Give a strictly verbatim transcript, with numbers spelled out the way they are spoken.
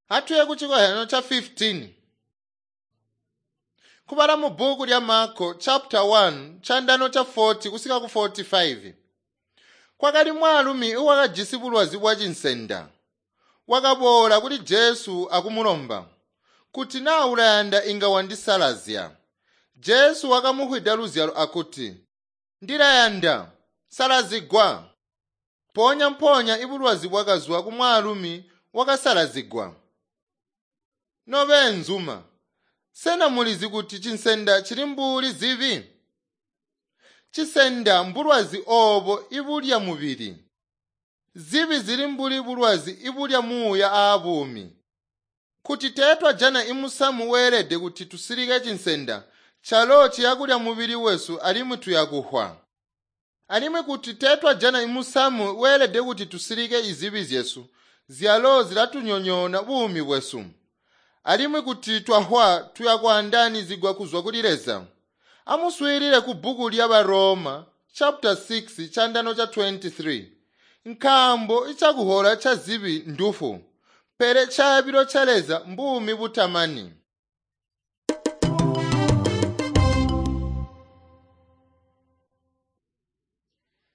Hatuye kuchikoheno cha fifteen. Kubala mu buku lya Marko chapter one chandano cha forty kusika ku forty-five. Kwakali mwalumi uwakajisi bulwazi bwa chinsenda. Wakabola kuti Jesu akumulomba kuti naulayanda inga wandisalazya. Jesu wakamuhwida luzyalo akuti, ndilayanda salazigwa. Ponya mponya ibulwazi bwakazuwa kumwalumi wakasalazigwa. Nobe nzuma sena mulizi kuti chinsenda chili mbuli zivi. Chisenda mbulwazi obo ibulya mubiri. Zivi zili mbuli bulwazi ibulya muya abumi. Kuti tetwa jana imusamu werede kuti tusirike chinsenda chalo chiyakulya mubiri wesu alimwe tuyakuhwa. Alimwe kuti tetwa jana imusamu werede kuti tusirike izivi zyesu zyalo zilatunyonyona bumi bwesu. Alimwe kuti twahwa tuyakwandani zigwa kuzwa kulireza. Amuswirire ku buku lya Baroma chapter six chandano cha twenty-three. Nkambo ichakuhola cha zibi ndufu. Pere chabiro chaleza mbumi butamani.